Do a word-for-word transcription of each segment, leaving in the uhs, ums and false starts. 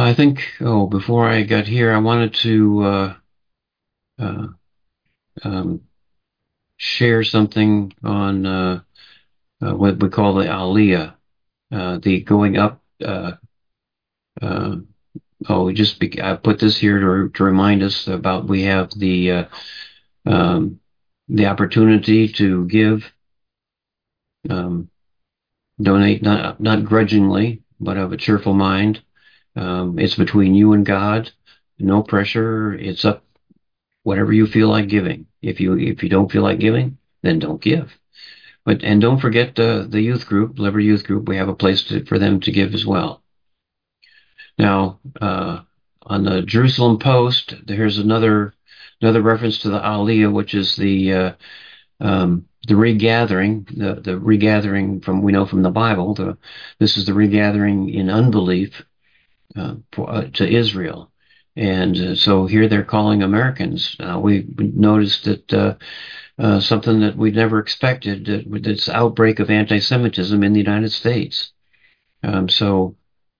I think, oh, before I got here, I wanted to uh, uh, um, share something on uh, uh, what we call the Aliyah, uh, the going up. Uh, uh, oh, just be, I put this here to, to remind us about we have the uh, um, the opportunity to give, um, donate not not grudgingly, but of a cheerful mind. Um, it's between you and God. No pressure. It's up whatever you feel like giving. If you if you don't feel like giving, then don't give. But and don't forget uh, the youth group, Liver Youth Group. We have a place to, for them to give as well. Now, uh, on the Jerusalem Post, here's another another reference to the Aliyah, which is the uh, um, the regathering, the the regathering from we know from the Bible. The this is the regathering in unbelief uh, for, uh, to Israel. And uh, so here they're calling Americans. Uh, we noticed that uh, uh, something that we'd never expected, uh, with this outbreak of anti-Semitism in the United States. Um, so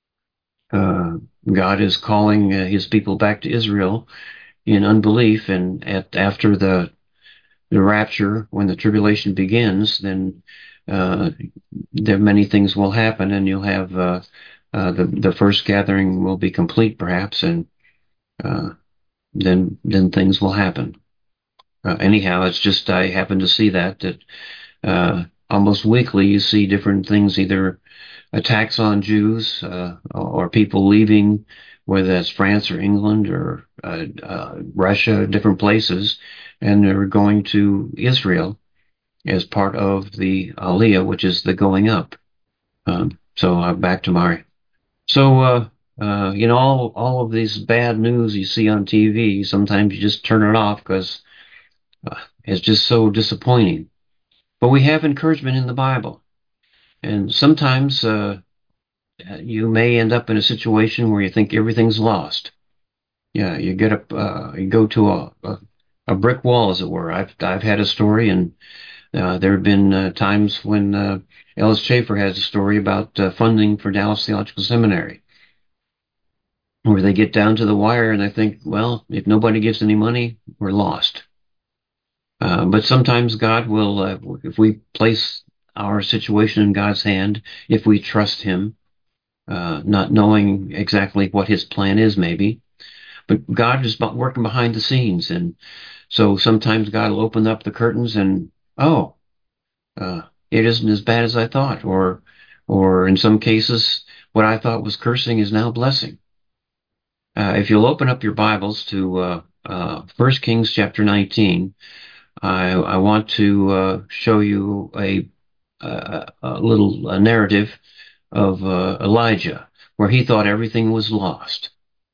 uh, God is calling uh, his people back to Israel in unbelief, and at after the the rapture, when the tribulation begins, then uh, there many things will happen, and you'll have uh, uh, the the first gathering will be complete, perhaps, and uh, then then things will happen. Uh, anyhow, it's just I happen to see that that uh, almost weekly you see different things, either attacks on Jews uh, or people leaving, whether that's France or England or uh, uh, Russia, different places, and they're going to Israel as part of the Aliyah, which is the going up. Um, so uh, back to my so uh, uh, you know all all of these bad news you see on T V. Sometimes you just turn it off because uh, it's just so disappointing. But we have encouragement in the Bible, and sometimes uh, you may end up in a situation where you think everything's lost. Yeah, you get up, uh, you go to a, a a brick wall, as it were. I've I've had a story, and uh, there have been uh, times when uh, Ellis Chafer has a story about uh, funding for Dallas Theological Seminary, where they get down to the wire and they think, well, if nobody gives any money, we're lost. Uh, but sometimes God will, uh, if we place our situation in God's hand, if we trust Him, uh, not knowing exactly what His plan is, maybe, but God is working behind the scenes, and so sometimes God will open up the curtains, and oh, uh, it isn't as bad as I thought, or, or in some cases, what I thought was cursing is now blessing. Uh, if you'll open up your Bibles to uh, uh, First Kings chapter nineteen. I, I want to uh, show you a, a, a little a narrative of uh, Elijah, where he thought everything was lost.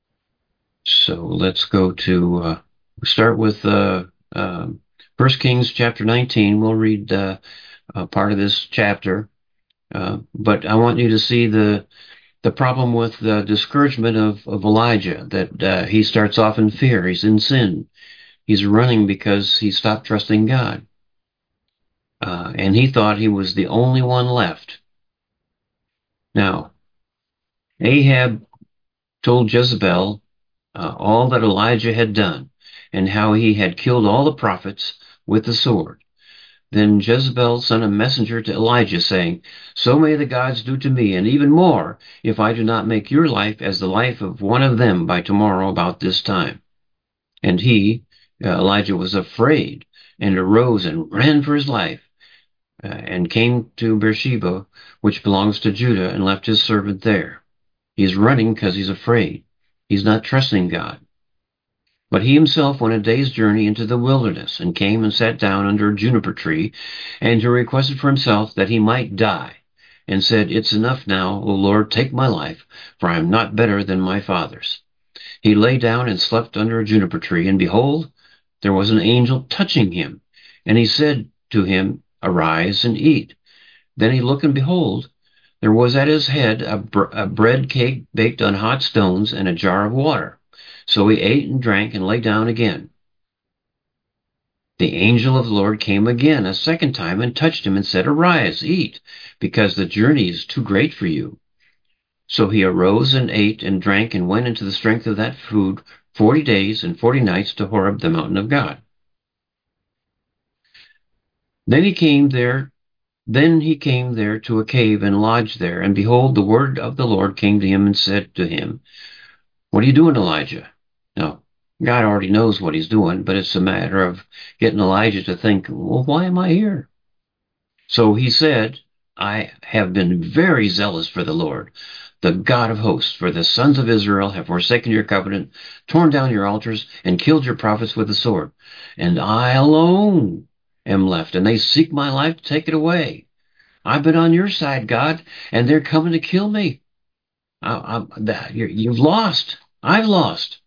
So let's go to uh, start with uh, uh, First Kings chapter nineteen. We'll read uh, uh, part of this chapter, uh, but I want you to see the the problem with the discouragement of, of Elijah, that uh, he starts off in fear. He's in sin. He's running because he stopped trusting God. Uh, and he thought he was the only one left. Now, Ahab told Jezebel uh, all that Elijah had done, and how he had killed all the prophets with the sword. Then Jezebel sent a messenger to Elijah, saying, "So may the gods do to me, and even more, if I do not make your life as the life of one of them by tomorrow about this time." And he, uh, Elijah, was afraid, and arose and ran for his life. Uh, and came to Beersheba, which belongs to Judah, and left his servant there. He's running because he's afraid. He's not trusting God. But he himself went a day's journey into the wilderness, and came and sat down under a juniper tree, and he requested for himself that he might die, and said, "It's enough now, O Lord, take my life, for I am not better than my fathers." He lay down and slept under a juniper tree, and behold, there was an angel touching him. And he said to him, "Arise and eat." Then he looked, and behold, there was at his head a, br- a bread cake baked on hot stones, and a jar of water. So he ate and drank, and lay down again. The angel of the Lord came again a second time, and touched him, and said, "Arise, eat, because the journey is too great for you." So he arose and ate and drank and went into the strength of that food forty days and forty nights to Horeb, the mountain of God. Then he came there Then he came there to a cave and lodged there. And behold, the word of the Lord came to him and said to him, "What are you doing, Elijah?" Now, God already knows what he's doing, but it's a matter of getting Elijah to think, well, why am I here? So he said, "I have been very zealous for the Lord, the God of hosts, for the sons of Israel have forsaken your covenant, torn down your altars, and killed your prophets with the sword. And I alone am left, and they seek my life to take it away. I've been on your side, God, and they're coming to kill me. I, I, that, you've lost. I've lost."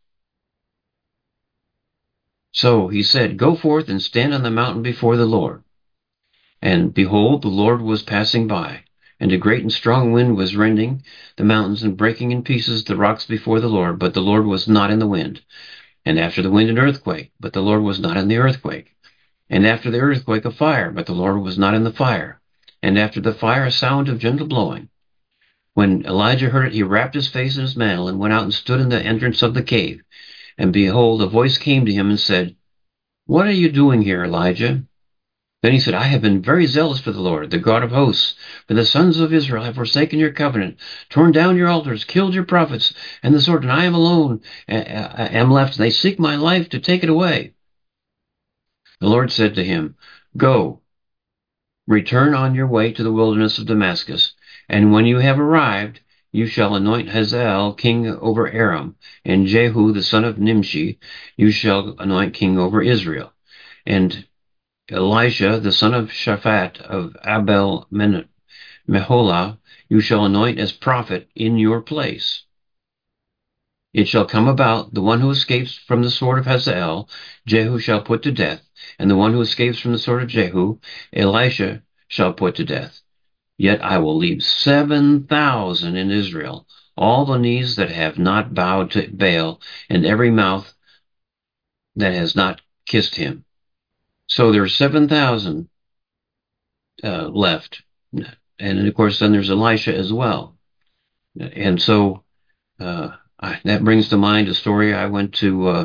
So he said, "Go forth and stand on the mountain before the Lord." And behold, the Lord was passing by, and a great and strong wind was rending the mountains and breaking in pieces the rocks before the Lord. But the Lord was not in the wind. And after the wind, an earthquake. But the Lord was not in the earthquake. And after the earthquake, a fire. But the Lord was not in the fire. And after the fire, a sound of gentle blowing. When Elijah heard it, he wrapped his face in his mantle and went out and stood in the entrance of the cave. And behold, a voice came to him and said, "What are you doing here, Elijah?" Then he said, "I have been very zealous for the Lord, the God of hosts. For the sons of Israel have forsaken your covenant, torn down your altars, killed your prophets, and the sword, and I am alone, am left. They seek my life to take it away." The Lord said to him, "Go, return on your way to the wilderness of Damascus, and when you have arrived, you shall anoint Hazael king over Aram, and Jehu the son of Nimshi you shall anoint king over Israel, and Elisha the son of Shaphat of Abel Meholah you shall anoint as prophet in your place. It shall come about, the one who escapes from the sword of Hazael, Jehu shall put to death, and the one who escapes from the sword of Jehu, Elisha shall put to death. Yet I will leave seven thousand in Israel, all the knees that have not bowed to Baal, and every mouth that has not kissed him." So there are seven thousand uh, left. And of course, then there's Elisha as well. And so uh, I, that brings to mind a story. I went to uh,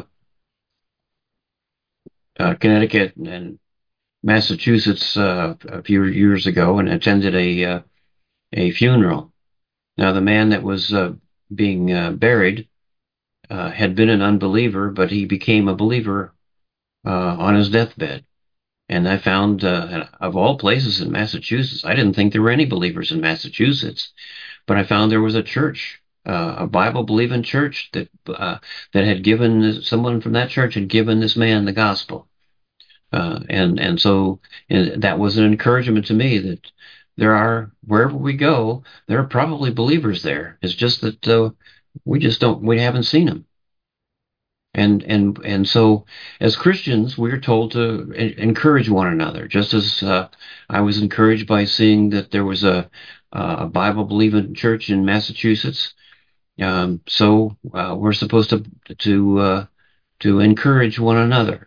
uh, Connecticut and Massachusetts uh, a few years ago and attended a uh, a funeral. Now, the man that was uh, being uh, buried uh, had been an unbeliever, but he became a believer uh, on his deathbed. And I found, uh, of all places in Massachusetts, I didn't think there were any believers in Massachusetts, but I found there was a church, uh, a Bible-believing church that uh, that had given someone from that church had given this man the gospel, uh, and and so and that was an encouragement to me that there are wherever we go, there are probably believers there. It's just that uh, we just don't we haven't seen them. And and and so, as Christians, we're told to encourage one another. Just as uh, I was encouraged by seeing that there was a, a Bible-believing church in Massachusetts, um, so uh, we're supposed to to uh, to encourage one another.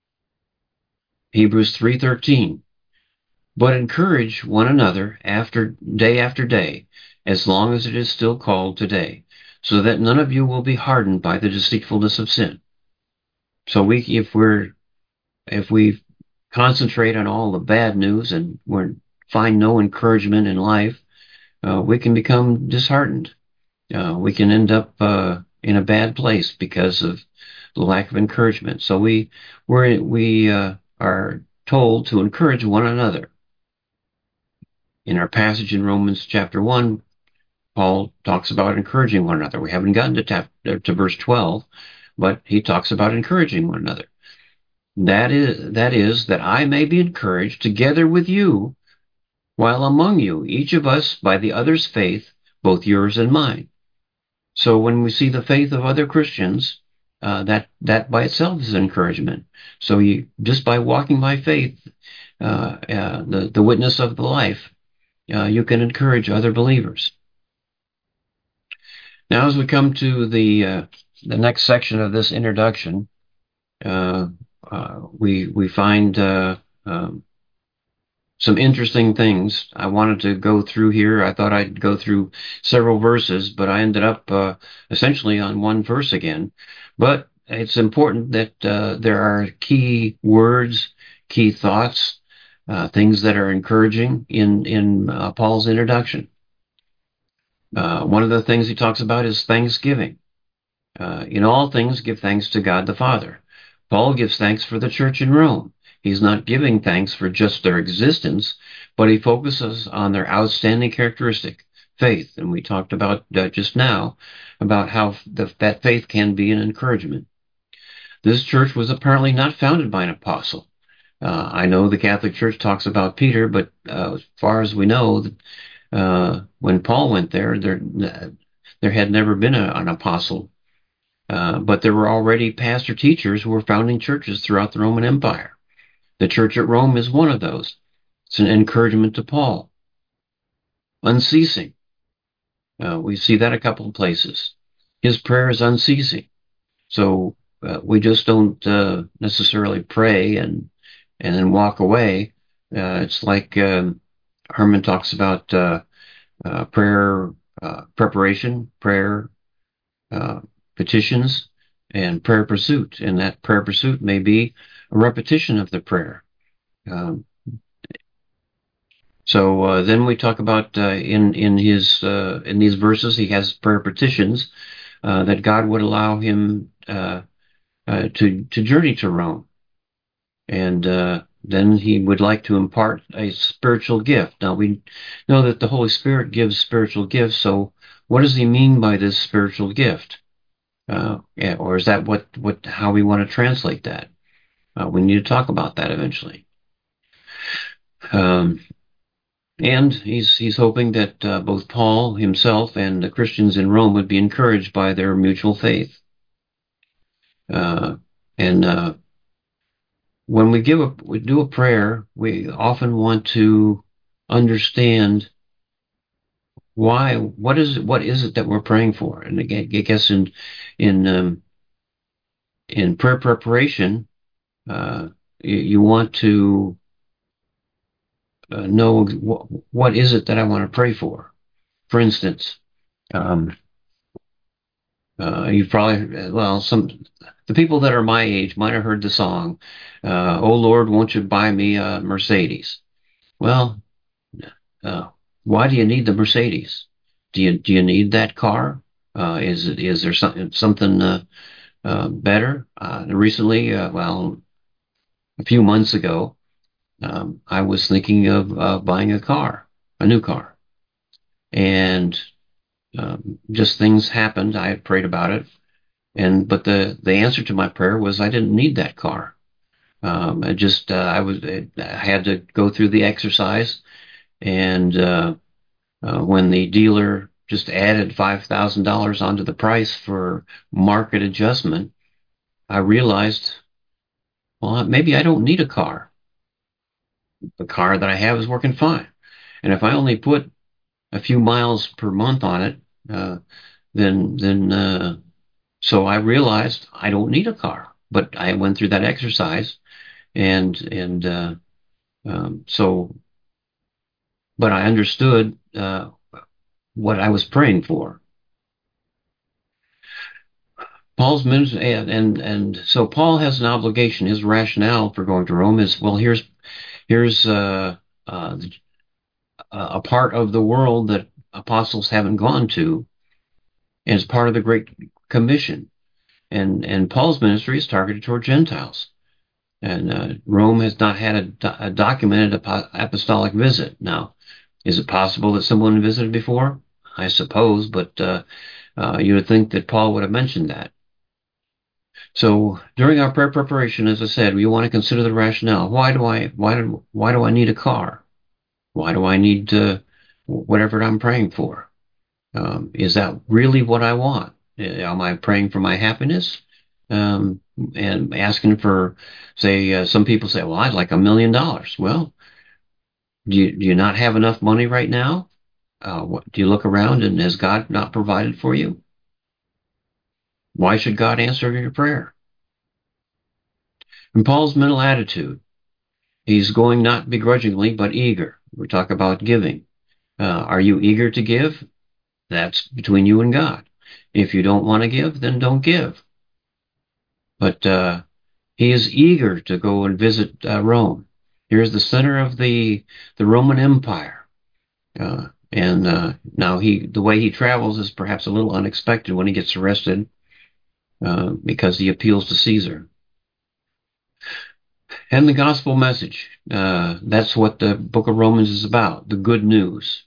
Hebrews three thirteen. But encourage one another after day after day, as long as it is still called today, so that none of you will be hardened by the deceitfulness of sin. So we, if we're if we concentrate on all the bad news and we find no encouragement in life, uh, we can become disheartened. Uh, we can end up uh, in a bad place because of the lack of encouragement. So we we're, we uh, are told to encourage one another. In our passage in Romans chapter one, Paul talks about encouraging one another. We haven't gotten to, tap, to verse twelve, but he talks about encouraging one another. That is, that is, that I may be encouraged together with you while among you, each of us by the other's faith, both yours and mine. So when we see the faith of other Christians, uh, that that by itself is encouragement. So you just by walking by faith, uh, uh, the the witness of the life, uh, you can encourage other believers. Now, as we come to the uh, the next section of this introduction, uh, uh, we we find uh, um, some interesting things. I wanted to go through here. I thought I'd go through several verses, but I ended up uh, essentially on one verse again. But it's important that uh, there are key words, key thoughts, uh, things that are encouraging in in uh, Paul's introduction. Uh, one of the things he talks about is thanksgiving. Uh, in all things, give thanks to God the Father. Paul gives thanks for the church in Rome. He's not giving thanks for just their existence, but he focuses on their outstanding characteristic, faith. And we talked about uh, just now about how the, that faith can be an encouragement. This church was apparently not founded by an apostle. Uh, I know the Catholic Church talks about Peter, but uh, as far as we know, uh, when Paul went there, there there had never been a, an apostle. Uh, but there were already pastor teachers who were founding churches throughout the Roman Empire. The church at Rome is one of those. It's an encouragement to Paul. Unceasing. Uh, we see that a couple of places. His prayer is unceasing. So uh, we just don't uh, necessarily pray and and then walk away. Uh, it's like um, Herman talks about uh, uh, prayer uh, preparation, prayer uh, petitions, and prayer pursuit. And that prayer pursuit may be a repetition of the prayer. Um, so uh, then we talk about uh, in in his uh, in these verses he has prayer petitions uh, that God would allow him uh, uh, to to journey to Rome, and uh, then he would like to impart a spiritual gift. Now we know that the Holy Spirit gives spiritual gifts. So what does he mean by this spiritual gift? Uh, yeah, or is that what, what how we want to translate that? Uh, we need to talk about that eventually. Um, and he's he's hoping that uh, both Paul himself and the Christians in Rome would be encouraged by their mutual faith. Uh, and uh, when we give a we do a prayer, we often want to understand why. What is what is it that we're praying for? And again, I guess in in um, in prayer preparation, uh, you, you want to uh, know what, what is it that I want to pray for. For instance, um, uh, you've probably, well, some, the people that are my age might have heard the song, uh, "Oh Lord, won't you buy me a Mercedes?" Well, uh, why do you need the Mercedes? Do you, do you need that car? Uh, is it, is there something, something, uh, uh, better? Uh, recently, uh, well, a few months ago, um, I was thinking of, uh, buying a car, a new car. And Um, just things happened. I had prayed about it, and but the the answer to my prayer was I didn't need that car. Um, I just uh, I was I had to go through the exercise, and uh, uh, when the dealer just added five thousand dollars onto the price for market adjustment, I realized, well, maybe I don't need a car. The car that I have is working fine, and if I only put a few miles per month on it, uh, then then uh, So I realized I don't need a car, but I went through that exercise, and and uh, um, so, but I understood uh, what I was praying for. Paul's ministry, and, and and so Paul has an obligation. His rationale for going to Rome is, well, here's here's uh, uh, a part of the world that apostles haven't gone to, and it's part of the Great Commission. And and Paul's ministry is targeted toward Gentiles. And uh, Rome has not had a, do- a documented apostolic visit. Now, is it possible that someone visited before? I suppose, but uh, uh, you would think that Paul would have mentioned that. So during our prayer preparation, as I said, we want to consider the rationale. Why do I why do why do I need a car? Why do I need uh, whatever I'm praying for? Um, is that really what I want? Am I praying for my happiness? Um, and asking for, say, uh, some people say, well, I'd like a million dollars. Well, do you, do you not have enough money right now? Uh, what, do you look around and has God not provided for you? Why should God answer your prayer? And Paul's mental attitude. He's going not begrudgingly, but eager. We talk about giving. Uh, are you eager to give? That's between you and God. If you don't want to give, then don't give. But uh, he is eager to go and visit uh, Rome. Here's the center of the the Roman Empire. Uh, and uh, now he, the way he travels is perhaps a little unexpected when he gets arrested uh, because he appeals to Caesar. And the gospel message. Uh, that's what the book of Romans is about, the good news.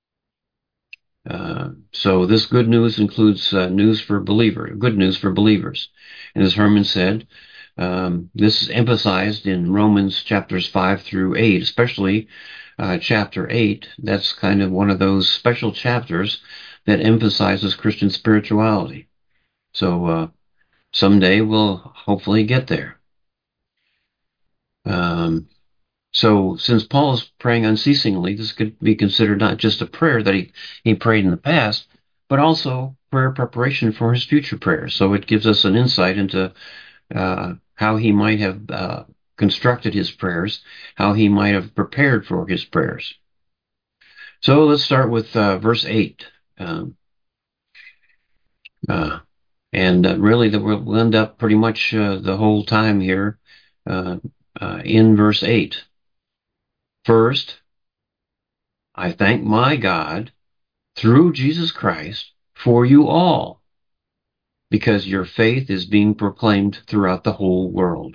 Uh, so this good news includes uh, news for believers, good news for believers. And as Herman said, um, this is emphasized in Romans chapters five through eight, especially uh, chapter eight. That's kind of one of those special chapters that emphasizes Christian spirituality. So uh, someday we'll hopefully get there. Um, So since Paul is praying unceasingly, this could be considered not just a prayer that he, he prayed in the past, but also prayer preparation for his future prayers. So it gives us an insight into uh, how he might have uh, constructed his prayers, how he might have prepared for his prayers. So let's start with uh, verse eight. Um, uh, and uh, really, the, we'll end up pretty much uh, the whole time here uh, uh, in verse eight. First, I thank my God through Jesus Christ for you all, because your faith is being proclaimed throughout the whole world.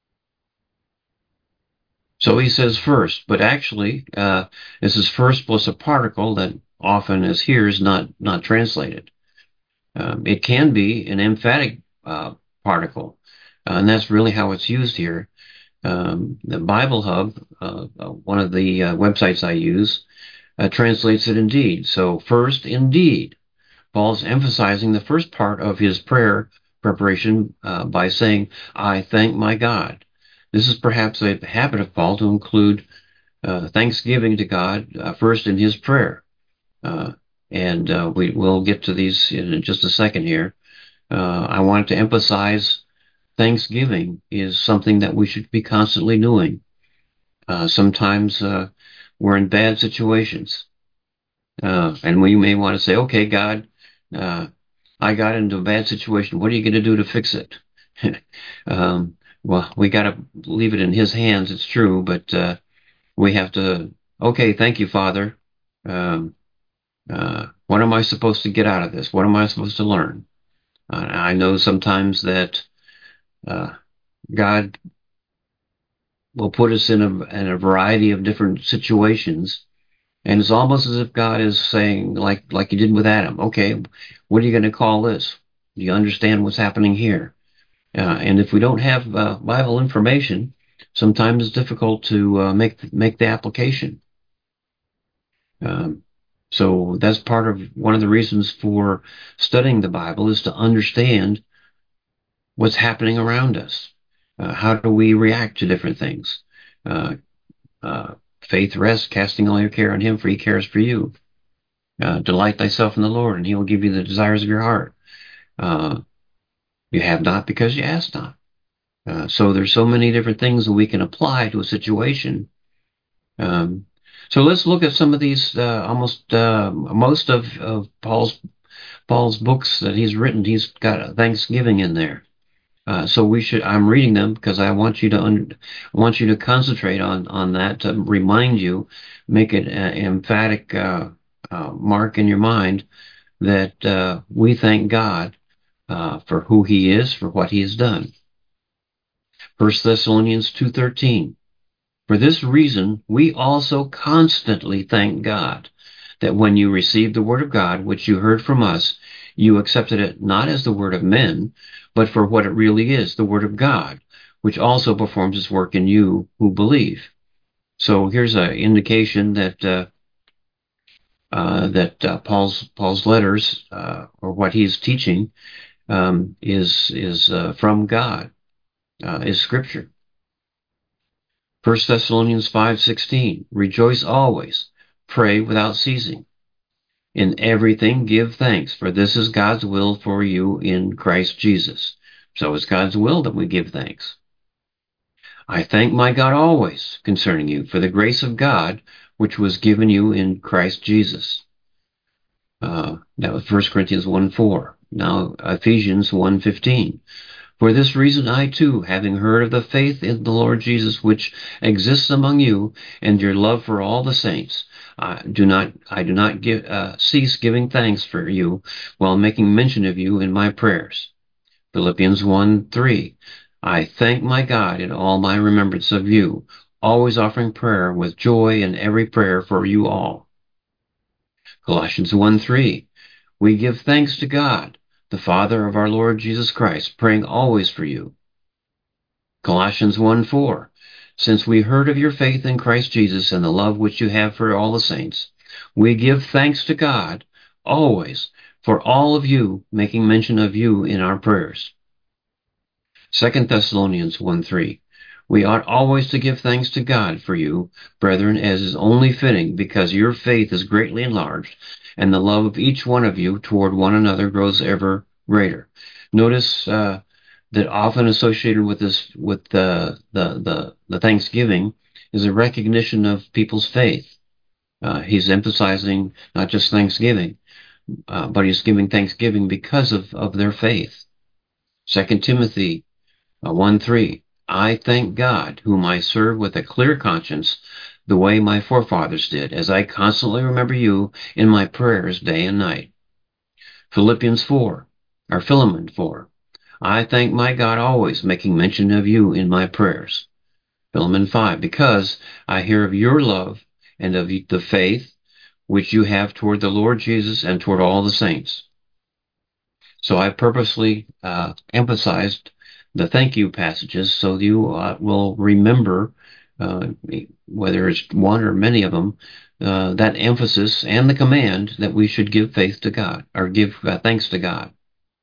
So he says first, but actually, uh, this is first plus a particle that often is here is not, not translated. Um, it can be an emphatic uh, particle, uh, and that's really how it's used here. Um, the Bible Hub, uh, one of the uh, websites I use, uh, translates it indeed. So first, indeed. Paul's emphasizing the first part of his prayer preparation uh, by saying, I thank my God. This is perhaps a habit of Paul to include uh, thanksgiving to God uh, first in his prayer. Uh, and uh, we will get to these in just a second here. Uh, I wanted to emphasize thanksgiving is something that we should be constantly doing. Uh, sometimes uh, we're in bad situations. Uh, and we may want to say, okay, God, uh, I got into a bad situation. What are you going to do to fix it? um, well, we got to leave it in His hands. It's true, but uh, we have to. Okay, thank you, Father. Um, uh, what am I supposed to get out of this? What am I supposed to learn? Uh, I know sometimes that uh, God will put us in a in a variety of different situations. And it's almost as if God is saying, like like He did with Adam, okay, what are you going to call this? Do you understand what's happening here? Uh, and if we don't have uh, Bible information, sometimes it's difficult to uh, make make the application. Um, so that's part of one of the reasons for studying the Bible is to understand what's happening around us. Uh, how do we react to different things? Uh, uh, faith rests, casting all your care on Him, for He cares for you. Uh, delight thyself in the Lord, and He will give you the desires of your heart. Uh, you have not because you ask not. Uh, so there's so many different things that we can apply to a situation. Um, so let's look at some of these. Uh, almost uh, most of, of Paul's Paul's books that he's written, he's got Thanksgiving in there. Uh, so we should. I'm reading them because I want you to un, I want you to concentrate on on that to remind you, make it an emphatic uh, uh, mark in your mind that uh, we thank God uh, for who He is, for what He has done. First Thessalonians two thirteen. For this reason, we also constantly thank God that when you received the word of God, which you heard from us, you accepted it not as the word of men, but for what it really is, the word of God, which also performs its work in you who believe. So here's an indication that uh, uh, that uh, Paul's Paul's letters uh, or what he's teaching um, is is uh, from God, uh, is Scripture. First Thessalonians five sixteen, rejoice always, pray without ceasing. In everything give thanks, for this is God's will for you in Christ Jesus. So it's God's will that we give thanks. I thank my God always concerning you for the grace of God which was given you in Christ Jesus. Uh, that was First Corinthians one four. Now Ephesians one fifteen. For this reason I too, having heard of the faith in the Lord Jesus which exists among you, and your love for all the saints, I do not I do not give, uh, cease giving thanks for you, while making mention of you in my prayers. Philippians one three. I thank my God in all my remembrance of you, always offering prayer with joy in every prayer for you all. Colossians one three. We give thanks to God, the Father of our Lord Jesus Christ, praying always for you. Colossians one four. Since we heard of your faith in Christ Jesus and the love which you have for all the saints, we give thanks to God always for all of you, making mention of you in our prayers. Second Thessalonians one three. We ought always to give thanks to God for you, brethren, as is only fitting, because your faith is greatly enlarged, and the love of each one of you toward one another grows ever greater. Notice uh, that often associated with this, with the, the the the Thanksgiving, is a recognition of people's faith. Uh, he's emphasizing not just Thanksgiving, uh, but he's giving thanksgiving because of, of their faith. Second Timothy Uh, one three. I thank God, whom I serve with a clear conscience, the way my forefathers did, as I constantly remember you in my prayers day and night. Philippians four, or Philemon four. I thank my God always, making mention of you in my prayers. Philemon five. Because I hear of your love and of the faith which you have toward the Lord Jesus and toward all the saints. So I purposely uh, emphasized the thank you passages so you uh, will remember, uh, whether it's one or many of them, uh, that emphasis and the command that we should give faith to God, or give uh, thanks to God.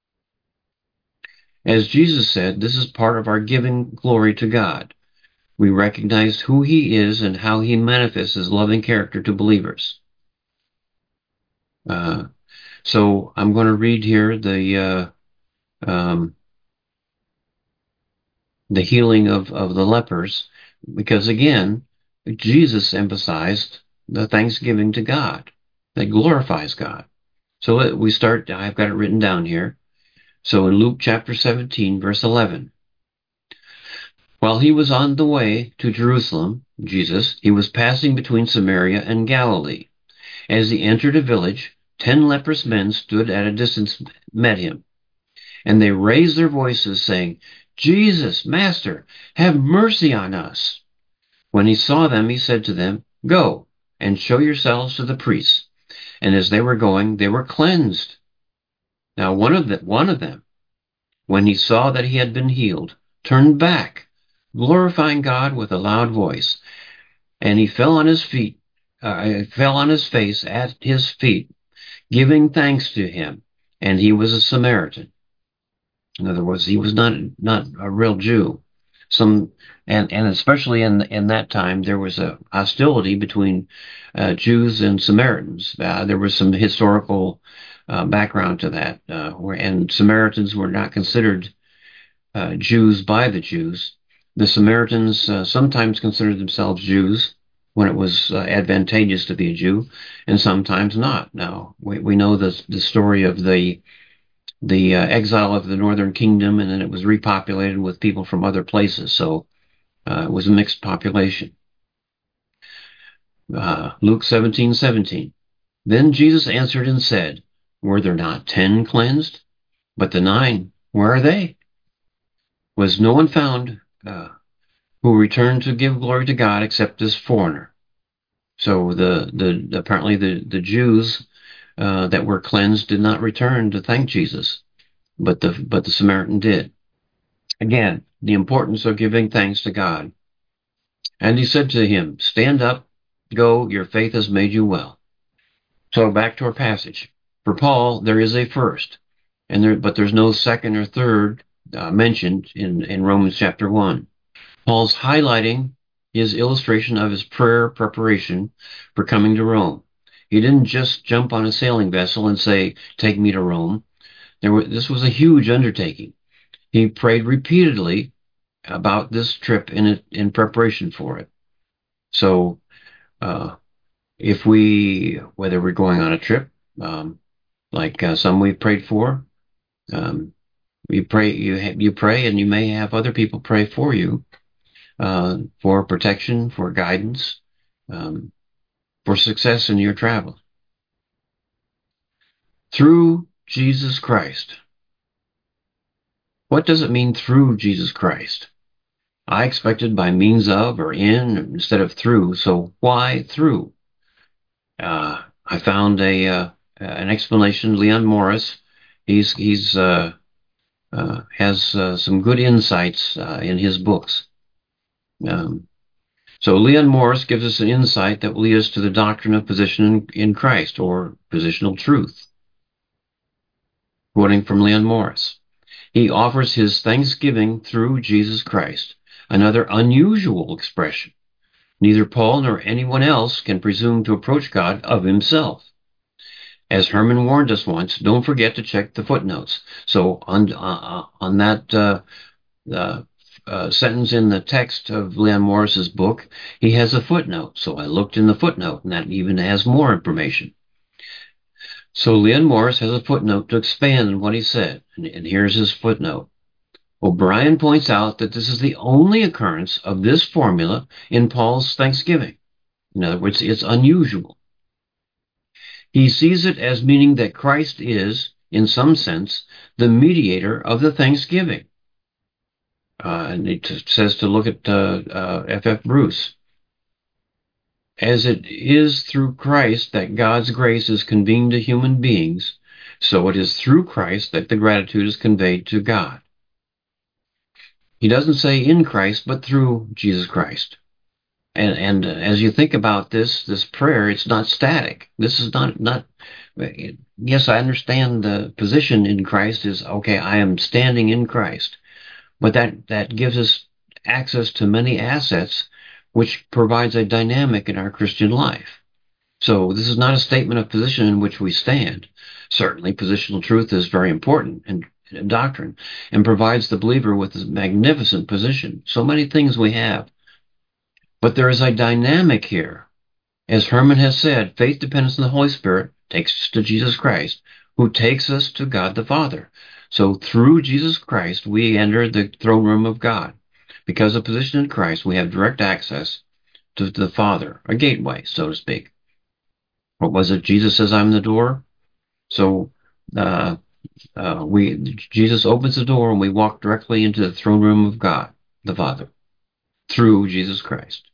As Jesus said, this is part of our giving glory to God. We recognize who He is and how He manifests His loving character to believers. Uh, so I'm going to read here the uh, um, the healing of, of the lepers, because again, Jesus emphasized the thanksgiving to God that glorifies God. So we start, I've got it written down here. So in Luke chapter seventeen, verse eleven, while he was on the way to Jerusalem, Jesus, he was passing between Samaria and Galilee. As he entered a village, ten leprous men stood at a distance, met him. And they raised their voices, saying, Jesus, Master, have mercy on us. When he saw them, he said to them, Go, and show yourselves to the priests. And as they were going, they were cleansed. Now one of, the, one of them, when he saw that he had been healed, turned back, glorifying God with a loud voice. And he fell on his feet, uh, fell on his face at his feet, giving thanks to him. And he was a Samaritan. In other words, he was not not a real Jew. Some and and especially in in that time, there was a hostility between uh, Jews and Samaritans. Uh, there was some historical uh, background to that, uh, where and Samaritans were not considered uh, Jews by the Jews. The Samaritans uh, sometimes considered themselves Jews when it was uh, advantageous to be a Jew, and sometimes not. Now we we know the the story of the the uh, exile of the northern kingdom, and then it was repopulated with people from other places. So uh, it was a mixed population. Uh, Luke seventeen seventeen. Then Jesus answered and said, Were there not ten cleansed? But the nine, where are they? Was no one found uh, who returned to give glory to God except this foreigner? So the, the apparently the, the Jews uh, that were cleansed did not return to thank Jesus, but the but the Samaritan did. Again, the importance of giving thanks to God. And he said to him, Stand up, go, your faith has made you well. So back to our passage. For Paul, there is a first, and there, but there's no second or third uh, mentioned in, in Romans chapter one. Paul's highlighting his illustration of his prayer preparation for coming to Rome. He didn't just jump on a sailing vessel and say, Take me to Rome. There were, this was a huge undertaking. He prayed repeatedly about this trip in it, in preparation for it. So, uh, if we, whether we're going on a trip, um, like uh, some we've prayed for, um, you pray, you ha- you pray, and you may have other people pray for you uh, for protection, for guidance, um, for success in your travel through Jesus Christ. What does it mean through Jesus Christ? I expected by means of or in instead of through. So why through? Uh, I found a uh, an explanation. Leon Morris, he's he's uh, uh, has uh, some good insights uh, in his books. Um, so Leon Morris gives us an insight that will lead us to the doctrine of position in, in Christ, or positional truth. Quoting from Leon Morris, he offers his thanksgiving through Jesus Christ, another unusual expression. Neither Paul nor anyone else can presume to approach God of himself. As Herman warned us once, don't forget to check the footnotes. So on uh, on that uh, uh, uh, sentence in the text of Leon Morris's book, he has a footnote. So I looked in the footnote, and that even has more information. So Leon Morris has a footnote to expand on what he said, and, and here's his footnote. O'Brien points out that this is the only occurrence of this formula in Paul's thanksgiving. In other words, it's unusual. He sees it as meaning that Christ is, in some sense, the mediator of the thanksgiving. Uh, and it says to look at uh, uh, F F Bruce. As it is through Christ that God's grace is convened to human beings, so it is through Christ that the gratitude is conveyed to God. He doesn't say in Christ, but through Jesus Christ. And, and as you think about this, this prayer, it's not static. This is not, not, yes, I understand the position in Christ is, okay, I am standing in Christ. But that, that gives us access to many assets, which provides a dynamic in our Christian life. So this is not a statement of position in which we stand. Certainly, positional truth is very important in, in doctrine and provides the believer with a magnificent position. So many things we have. But there is a dynamic here. As Herman has said, faith dependence on the Holy Spirit takes us to Jesus Christ, who takes us to God the Father. So through Jesus Christ, we enter the throne room of God. Because of position in Christ, we have direct access to the Father, a gateway, so to speak. What was it? Jesus says, I'm the door. So uh, uh, we Jesus opens the door and we walk directly into the throne room of God, the Father, through Jesus Christ.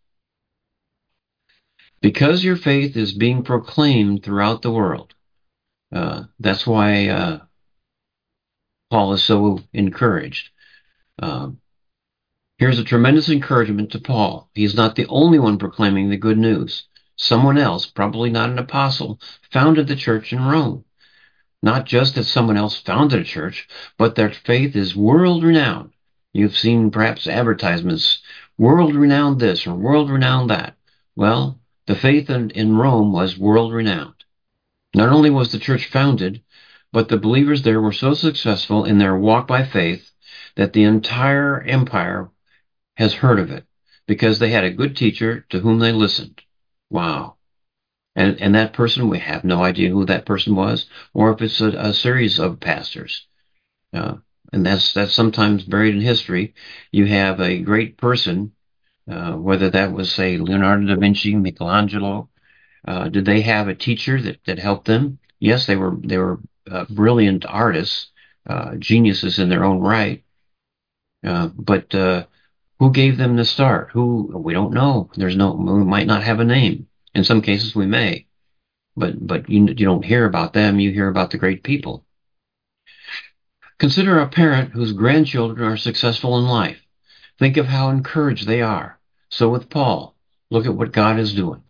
Because your faith is being proclaimed throughout the world. Uh, that's why uh, Paul is so encouraged. Um, here's a tremendous encouragement to Paul. He's not the only one proclaiming the good news. Someone else, probably not an apostle, founded the church in Rome. Not just that someone else founded a church, but their faith is world-renowned. You've seen perhaps advertisements, world-renowned this or world-renowned that. Well, the faith in, in Rome was world-renowned. Not only was the church founded, but the believers there were so successful in their walk by faith that the entire empire has heard of it because they had a good teacher to whom they listened. Wow. And, and that person, we have no idea who that person was, or if it's a, a series of pastors. Uh, and that's, that's sometimes buried in history. You have a great person, uh, whether that was, say, Leonardo da Vinci, Michelangelo. Uh, did they have a teacher that, that helped them? Yes, they were, they were uh, brilliant artists, uh, geniuses in their own right. Uh, but uh, who gave them the start? Who? We don't know. There's no, we might not have a name. In some cases, we may. But but you you don't hear about them. You hear about the great people. Consider a parent whose grandchildren are successful in life. Think of how encouraged they are. So with Paul, look at what God is doing.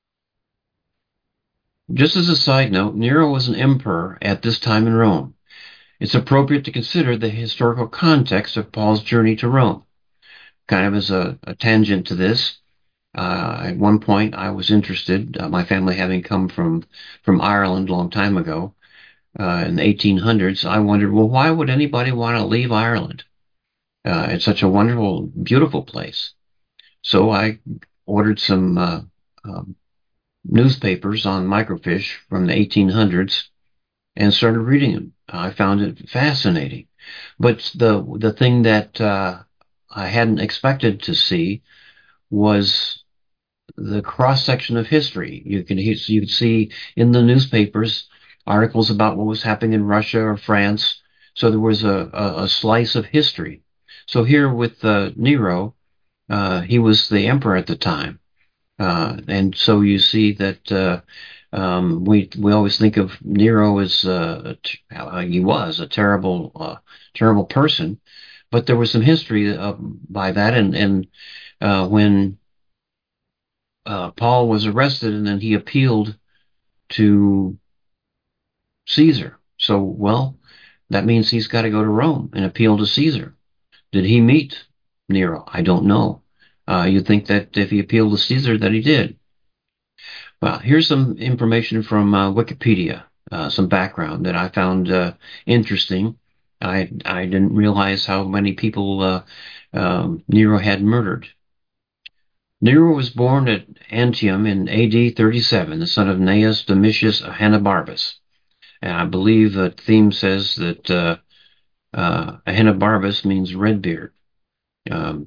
Just as a side note, Nero was an emperor at this time in Rome. It's appropriate to consider the historical context of Paul's journey to Rome. Kind of as a, a tangent to this, uh, at one point I was interested, uh, my family having come from, from Ireland a long time ago, Uh, in the eighteen hundreds, I wondered, well, why would anybody want to leave Ireland? Uh, it's such a wonderful, beautiful place. So I ordered some uh, um, newspapers on microfiche from the eighteen hundreds and started reading them. I found it fascinating. But the the thing that uh, I hadn't expected to see was the cross section of history. You can you could see in the newspapers articles about what was happening in Russia or France. So there was a, a, a slice of history. So here with uh, Nero, uh, he was the emperor at the time. Uh, and so you see that uh, um, we we always think of Nero as uh, uh, he was a terrible uh, terrible person, but there was some history uh, by that. And and uh, when uh, Paul was arrested, and then he appealed to Caesar. So well, that means he's got to go to Rome and appeal to Caesar. Did he meet Nero? I don't know. Uh, you'd think that if he appealed to Caesar, that he did. Well, here's some information from uh, Wikipedia, uh, some background that I found uh, interesting. I I didn't realize how many people uh, um, Nero had murdered. Nero was born at Antium in A D thirty-seven, the son of Gnaeus Domitius Ahenobarbus. And I believe the theme says that uh, uh, Ahenobarbus means Redbeard. Um,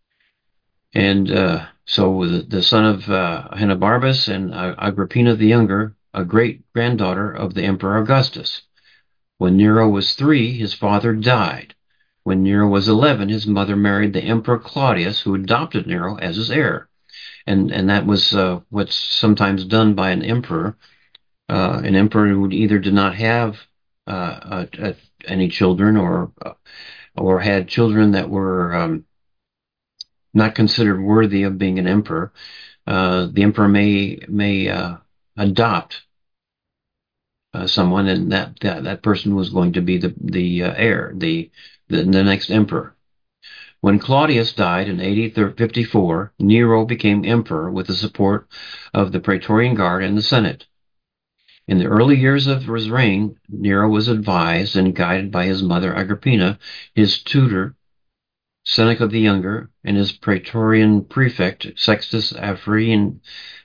and uh, so the, the son of uh, Ahenobarbus and uh, Agrippina the Younger, a great granddaughter of the Emperor Augustus. When Nero was three, his father died. When Nero was eleven, his mother married the Emperor Claudius, who adopted Nero as his heir. And, and that was uh, what's sometimes done by an emperor. Uh, an emperor who either did not have uh, uh, any children or uh, or had children that were um, not considered worthy of being an emperor. Uh, the emperor may may uh, adopt uh, someone, and that, that that person was going to be the the uh, heir, the, the the next emperor. When Claudius died in A D fifty-four, Nero became emperor with the support of the Praetorian Guard and the Senate. In the early years of his reign, Nero was advised and guided by his mother Agrippina, his tutor Seneca the Younger, and his Praetorian prefect Sextus Afranius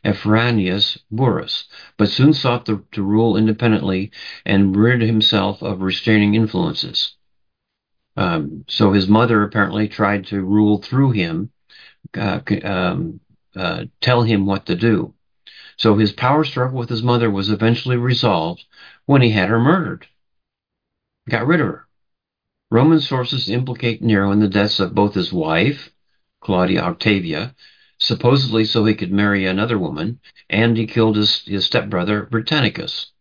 Burrus, but soon sought to, to rule independently and rid himself of restraining influences. Um, so his mother apparently tried to rule through him, uh, um, uh, tell him what to do. So his power struggle with his mother was eventually resolved when he had her murdered. Got rid of her. Roman sources implicate Nero in the deaths of both his wife, Claudia Octavia, supposedly so he could marry another woman, and he killed his, his stepbrother Britannicus.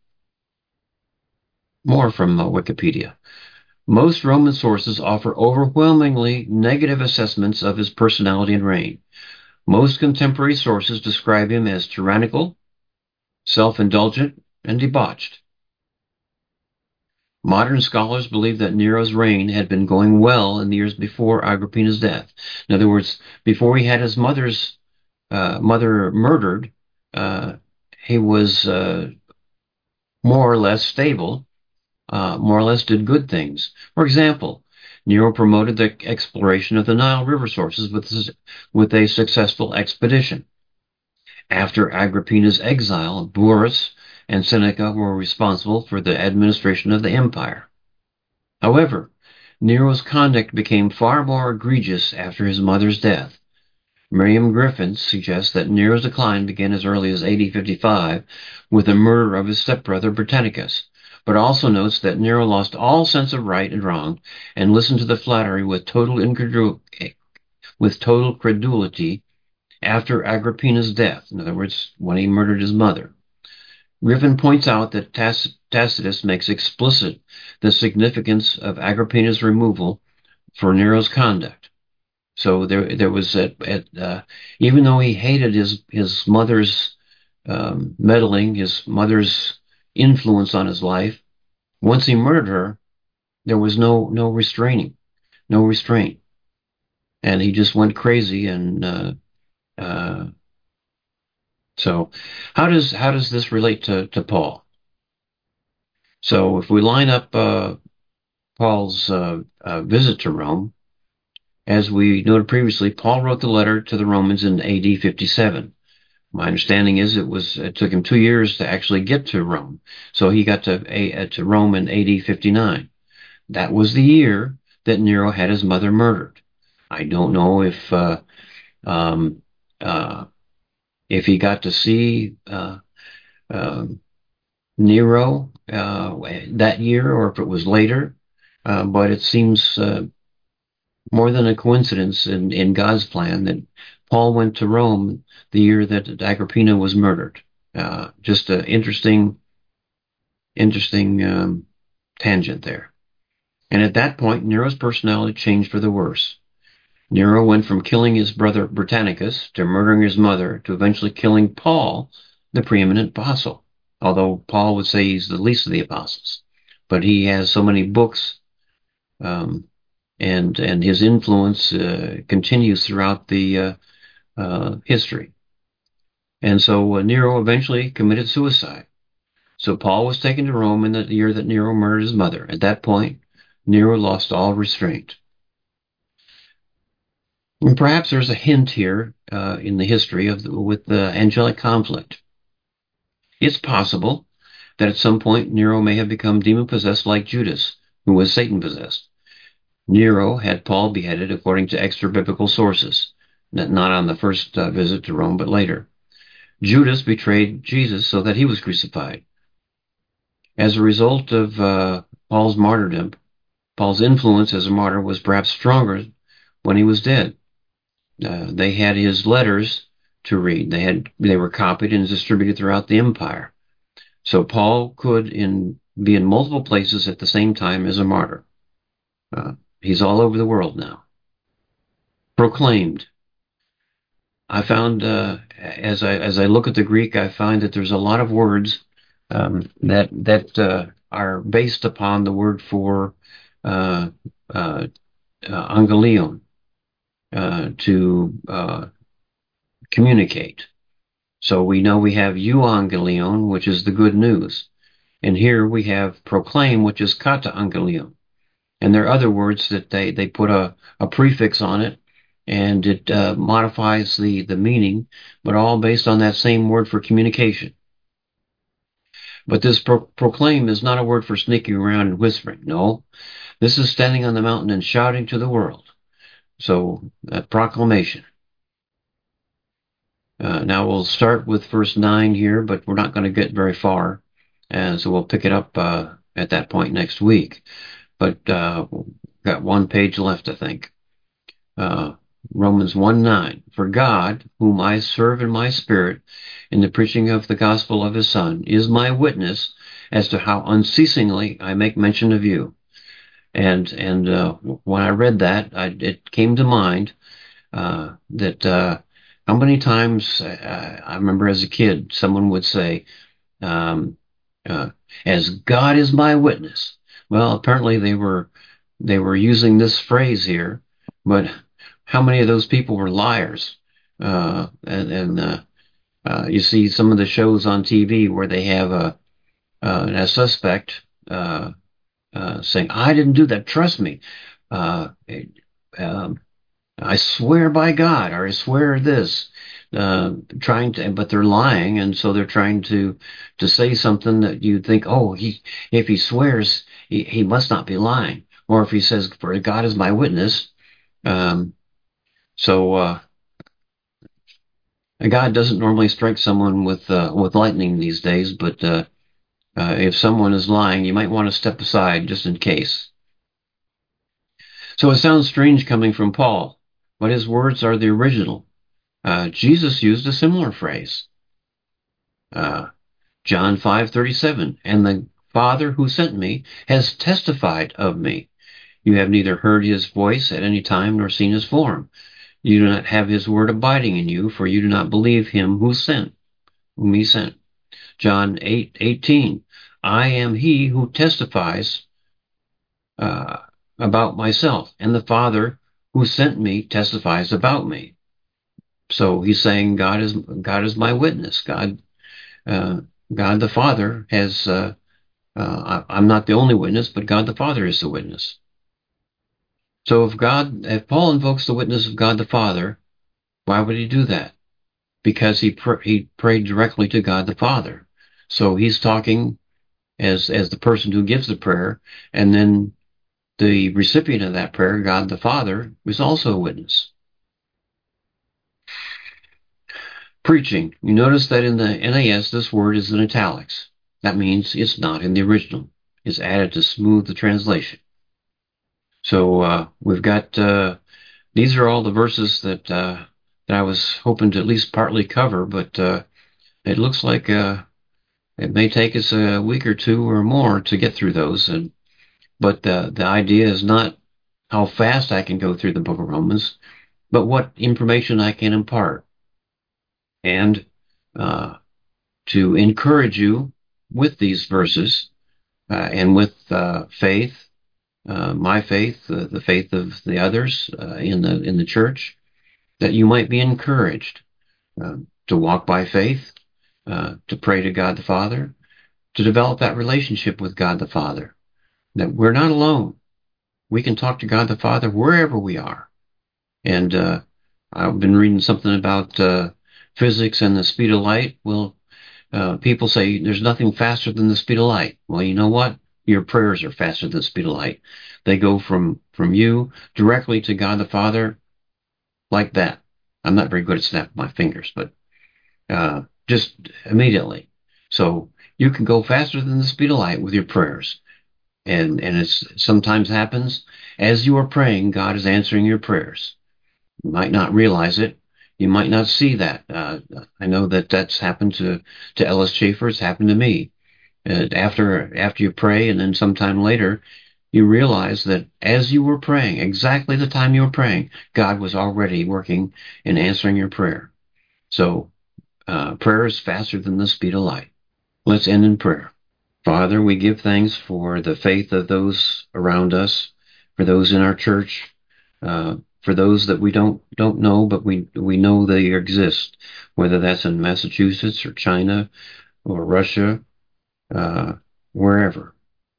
More from uh, Wikipedia. Most Roman sources offer overwhelmingly negative assessments of his personality and reign. Most contemporary sources describe him as tyrannical, self-indulgent, and debauched. Modern scholars believe that Nero's reign had been going well in the years before Agrippina's death. In other words, before he had his mother's uh, mother murdered, uh, he was uh, more or less stable, uh, more or less did good things. For example, Nero promoted the exploration of the Nile River sources with, with a successful expedition. After Agrippina's exile, Burrus and Seneca were responsible for the administration of the empire. However, Nero's conduct became far more egregious after his mother's death. Miriam Griffin suggests that Nero's decline began as early as A D fifty-five with the murder of his stepbrother Britannicus, but also notes that Nero lost all sense of right and wrong and listened to the flattery with total incredul- with total credulity after Agrippina's death. In other words, when he murdered his mother. Griffin points out that Tac- Tacitus makes explicit the significance of Agrippina's removal for Nero's conduct. So there, there was at, at uh, even though he hated his his mother's um, meddling, his mother's influence on his life. Once he murdered her, there was no no restraining, no restraint, and he just went crazy. And uh, uh, so, how does how does this relate to to Paul? So if we line up uh, Paul's uh, uh, visit to Rome, As we noted previously, Paul wrote the letter to the Romans in A D fifty-seven. My understanding is it was it took him two years to actually get to Rome, so he got to a, to Rome in A D fifty-nine. That was the year that Nero had his mother murdered. I don't know if uh, um, uh, if he got to see uh, uh, Nero uh, that year or if it was later, uh, but it seems uh, more than a coincidence in, in God's plan that Paul went to Rome the year that Agrippina was murdered. Uh, just an interesting, interesting um, tangent there. And at that point, Nero's personality changed for the worse. Nero went from killing his brother Britannicus to murdering his mother to eventually killing Paul, the preeminent apostle. Although Paul would say he's the least of the apostles, but he has so many books, um, and and his influence uh, continues throughout the uh, uh, history. And so uh, Nero eventually committed suicide. So Paul was taken to Rome in the year that Nero murdered his mother. At that point, Nero lost all restraint. And perhaps there's a hint here uh, in the history of the, with the angelic conflict. It's possible that at some point Nero may have become demon-possessed like Judas, who was Satan-possessed. Nero had Paul beheaded according to extra-biblical sources, not on the first uh, visit to Rome, but later. Judas betrayed Jesus so that he was crucified. As a result of uh, Paul's martyrdom, Paul's influence as a martyr was perhaps stronger when he was dead. Uh, they had his letters to read. They had they were copied and distributed throughout the empire. So Paul could in be in multiple places at the same time as a martyr. Uh, he's all over the world now. Proclaimed. I found uh, as I as I look at the Greek, I find that there's a lot of words um, that that uh, are based upon the word for uh, uh, uh, angelion, uh, to uh, communicate. So we know we have euangelion, which is the good news. And here we have proclaim, which is kata angelion. And there are other words that they, they put a, a prefix on it, and it uh, modifies the, the meaning, but all based on that same word for communication. But this pro proclaim is not a word for sneaking around and whispering. No, this is standing on the mountain and shouting to the world. So, uh, proclamation. Uh, now we'll start with verse nine here, but we're not going to get very far, and so we'll pick it up uh, at that point next week. But uh, got one page left, I think. Uh, Romans one nine. For God, whom I serve in my spirit in the preaching of the gospel of his Son, is my witness as to how unceasingly I make mention of you. And and uh, when I read that, I, it came to mind uh, that uh, how many times uh, I remember as a kid, someone would say, um, uh, "As God is my witness." Well, apparently they were they were using this phrase here, but how many of those people were liars? Uh, and and uh, uh, you see some of the shows on T V where they have a uh, a suspect uh, uh, saying, "I didn't do that. Trust me." Uh, um, I swear by God, or I swear this, uh, trying to, but they're lying, and so they're trying to to say something that you think, oh, he if he swears, he, he must not be lying, or if he says, "For God is my witness," um, so uh, God doesn't normally strike someone with uh, with lightning these days, but uh, uh, if someone is lying, you might want to step aside just in case. So it sounds strange coming from Paul, but his words are the original. Uh, Jesus used a similar phrase. Uh, John five thirty-seven, and the Father who sent me has testified of me. You have neither heard his voice at any time nor seen his form. You do not have his word abiding in you, for you do not believe him who sent, whom he sent. John eight eighteen, I am he who testifies uh, about myself, and the Father who sent me testifies about me. So he's saying God is God is my witness. God uh, God the Father has, uh, uh, I'm not the only witness, but God the Father is the witness. So if God, if Paul invokes the witness of God the Father, why would he do that? Because he pr- he prayed directly to God the Father. So he's talking as as the person who gives the prayer, and then the recipient of that prayer, God the Father, is also a witness. Preaching. You notice that in the N A S, this word is in italics. That means it's not in the original. It's added to smooth the translation. So uh, we've got uh, these are all the verses that uh, that I was hoping to at least partly cover, but uh, it looks like uh, it may take us a week or two or more to get through those. And but the the idea is not how fast I can go through the book of Romans, but what information I can impart, and uh, to encourage you with these verses uh, and with uh, faith, uh, my faith, uh, the faith of the others uh, in the in the church, that you might be encouraged uh, to walk by faith, uh, to pray to God the Father, to develop that relationship with God the Father. That we're not alone. We can talk to God the Father wherever we are. And uh, I've been reading something about uh, physics and the speed of light. Well, uh, people say there's nothing faster than the speed of light. Well, you know what? Your prayers are faster than the speed of light. They go from from you directly to God the Father like that. I'm not very good at snapping my fingers, but uh, just immediately. So you can go faster than the speed of light with your prayers. And and it sometimes happens as you are praying, God is answering your prayers. You might not realize it. You might not see that. Uh, I know that that's happened to, to Ellis Schaefer. It's happened to me. Uh, after after you pray, and then sometime later, you realize that as you were praying, exactly the time you were praying, God was already working and answering your prayer. So uh, prayer is faster than the speed of light. Let's end in prayer. Father, we give thanks for the faith of those around us, for those in our church, uh, for those that we don't don't know, but we we know they exist, whether that's in Massachusetts or China or Russia, uh, wherever.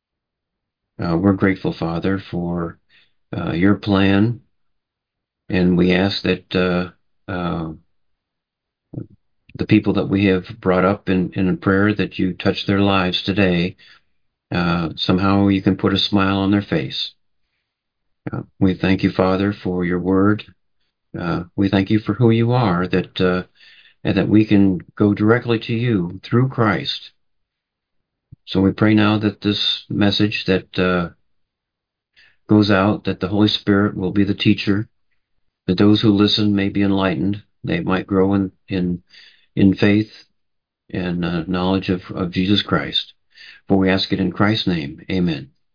Uh, we're grateful, Father, for uh, your plan, and we ask that uh, uh, the people that we have brought up in, in prayer, that you touch their lives today. Uh, somehow you can put a smile on their face. Uh, we thank you, Father, for your word. Uh, we thank you for who you are, that uh, and that we can go directly to you through Christ. So we pray now that this message that uh, goes out, that the Holy Spirit will be the teacher, that those who listen may be enlightened, they might grow in in, in faith and uh, knowledge of, of Jesus Christ. For we ask it in Christ's name. Amen.